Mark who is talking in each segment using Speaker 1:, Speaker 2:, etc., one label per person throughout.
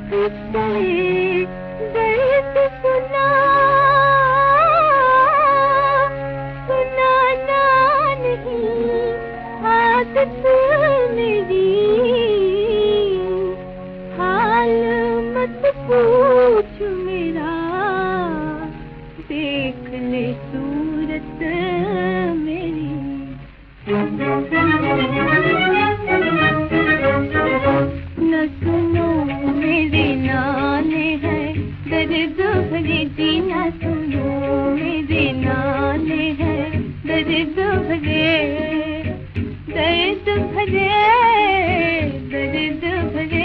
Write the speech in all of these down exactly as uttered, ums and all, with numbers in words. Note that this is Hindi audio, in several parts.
Speaker 1: दर्द सुना सुनाना नहीं आदत मेरी, हाल मत पूछ मेरा, देख ले सूरत मेरी। न सुनो मेरे नाले है दर्द भरे जी, न सुनो मेरे नाले है दर्द भरे, दर्द भरे, दर्द भरे,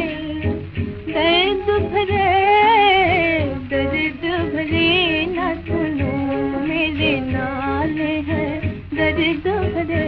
Speaker 1: दर्द भरे, दर्द भरे। न सुनो मेरे नाले है दर्द भरे।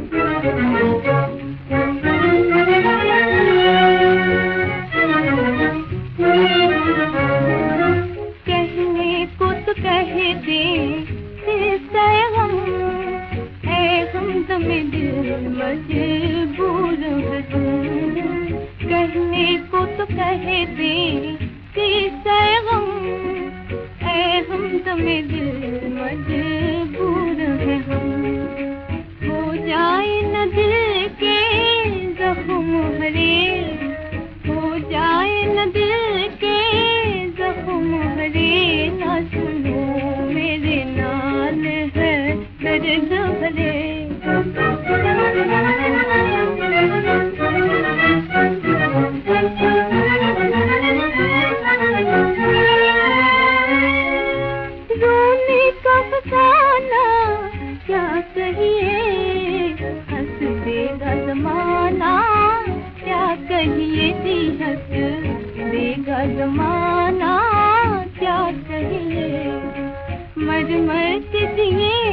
Speaker 1: कहने को तो कह दे सैगम, ऐ हमदम दिल मजबूर है तुम। कहने को तो कह दे सैगम, ऐ हमदम दिल मजबूर है हम। हो जाए न दिल के जख्म हरे, हो जाए न दिल के जख्म हरे। न सुनो मेरे नाल है दर्द भरे। रोने का फसाना क्या कहिए, हंस देगा जमाना क्या कहिए जी, हंस देगा जमाना क्या कहिए। मर मर के जिए